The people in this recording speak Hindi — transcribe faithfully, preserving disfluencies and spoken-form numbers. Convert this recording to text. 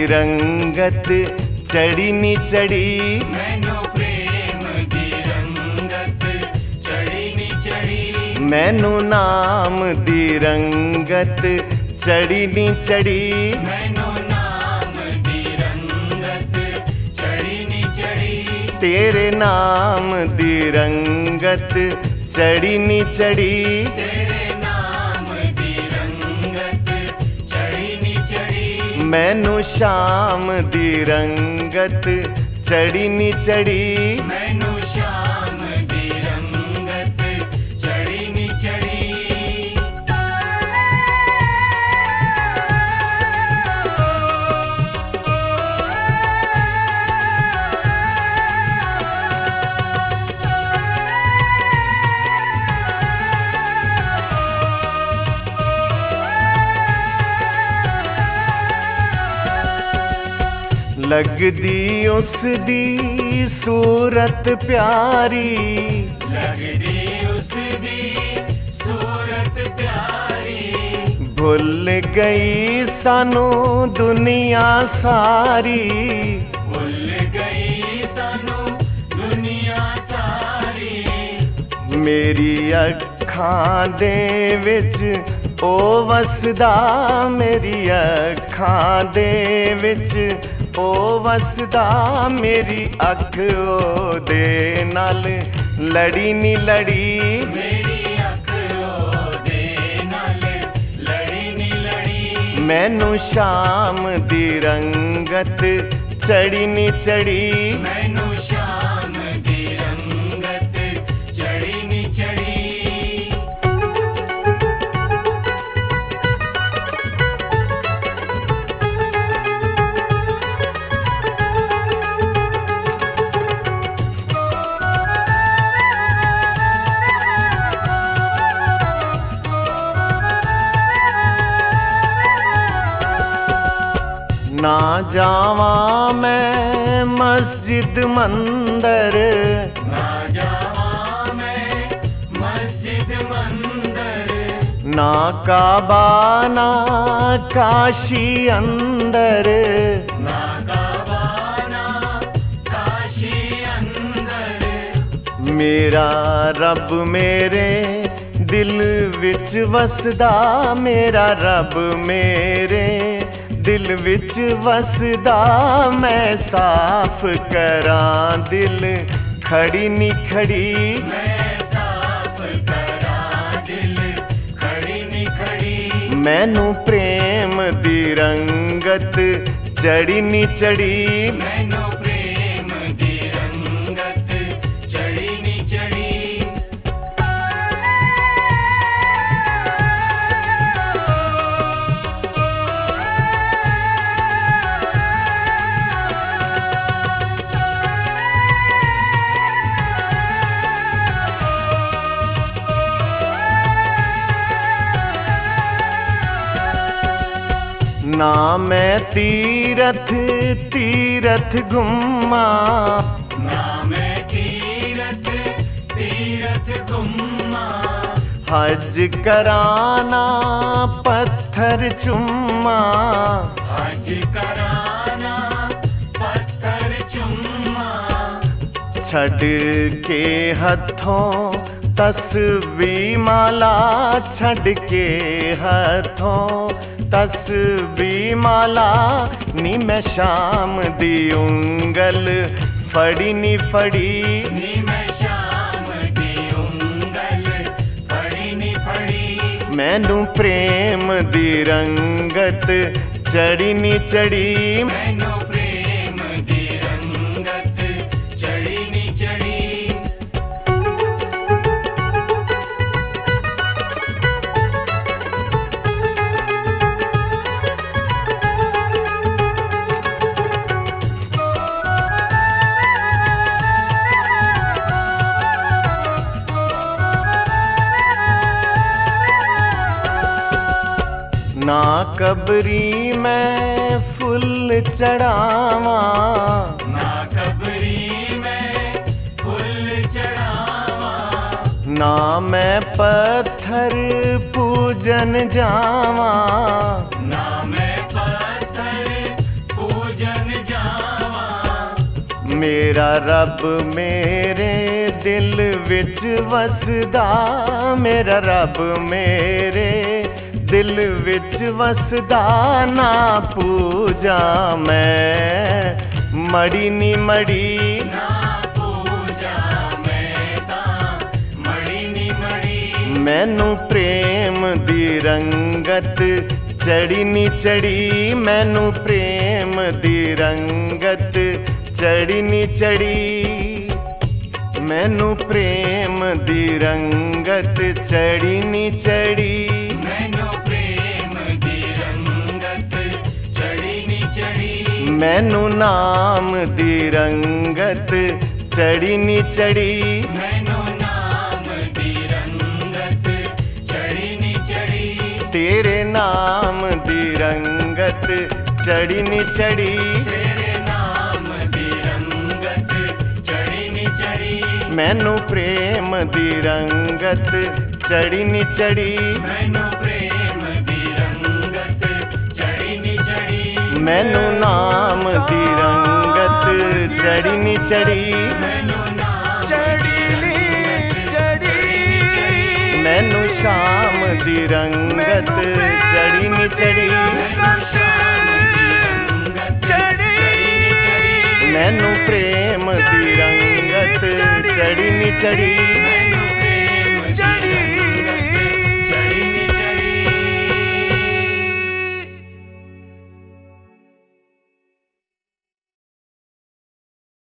रंगत चढ़ी नी चढ़ी, मैनू प्रेम दी रंगत चढ़ी नी चढ़ी, मैनू नाम दी रंगत चढ़ी नी चढ़ी, मैनू नाम दी रंगत चढ़ी नी चढ़ी, तेरे नाम दी रंगत चढ़ी नी चढ़ी, तेरे नाम दी रंगत चढ़ी नी चढ़ी, मैनू शाम दी रंगत चढ़ी नी चढ़ी, मैनू शाम दी रंगत चढ़ी नी चढ़ी। लगदी उस दी सूरत प्यारी, लगदी उसदी सूरत प्यारी, भुल गई सानू दुनिया सारी, भुल गई सानू दुनिया सारी, मेरी अखां दे विच ओ वसदा, मेरी अखां दे विच ओ वसदा, मेरी अख ओदे नाल लड़ी नी लड़ी, मेरी अख ओदे नाल लड़ी नी लड़ी, मैनू शाम दी रंगत चढ़ी नी चढ़ी, मैनू शाम दी रंगत चढ़ी नी चढ़ी। ना जावा मैं मस्जिद मंदर, ना जावा मैं मस्जिद मंदर, ना काबा ना काशी अंदर, ना काबा ना काशी अंदर, मेरा रब मेरे दिल विच वसदा, मेरा रब मेरे दिल विच वसदा, मैं साफ करां दिल खड़ी नी खड़ी, मैं साफ करां दिल खड़ी नी खड़ी, मैनू प्रेम दी रंगत चढ़ी नी चढ़ी, मैनू प्रेम दी रंगत चढ़ी नी चढ़ी। ना मैं तीरथ तीरथ घुमा, ना मैं तीरथ तीरथ घुमा, हज कराना पत्थर चुम्मा, हज कराना पत्थर चुम्मा, छड़ के हथों तस्बीह माला, छड़ के हथों तस्बीह माला, नी मैं शाम दी उंगल फड़ी नी फड़ी, नी मैं शाम दी उंगल फड़ी नी फड़ी, मैनू प्रेम दी रंगत चढ़ी नी चढ़ी, मैनू प्रेम दी रंगत चढ़ी नी चढ़ी। ना कबरी मैं फुल चढ़ावा, ना कबरी में फूल चढ़ावा, ना मैं पत्थर पूजन जावा, ना मैं पत्थर पूजन मेरा रब मेरे दिल विच वसदा, मेरा रब मेरे दिल विच वसदा, ना पूजा मैं मड़ी नी मड़ी, ना पूजा मैं तां मड़ी नी मड़ी। मैनू प्रेम दी रंगत चढ़ी नी चढ़ी, मैनू प्रेम दी रंगत चढ़ी नी चढ़ी, मैनू प्रेम दी रंगत चढ़ी नी चढ़ी, मैनू प्रेम दी रंगत चढ़ी नी चढ़ी। मैनू नाम दी रंगत चढ़ी नी चढ़ी, मैनू नाम दी रंगत चढ़ी नी चढ़ी। तेरे नाम दी रंगत चढ़ी नी चढ़ी, तेरे नाम दी रंगत चढ़ी नी चढ़ी। मैनू प्रेम दी रंगत चढ़ी नी चढ़ी, मैनू प्रेम दी रंगत चढ़ी नी चढ़ी। मैनू नाम दी रंगत चढ़ी नी चढ़ी, मैनू नाम चढ़ी नी चढ़ी, मैनू शाम दी रंगत चढ़ी नी चढ़ी, मैनू प्रेम दी रंगत चढ़ी नी चढ़ी।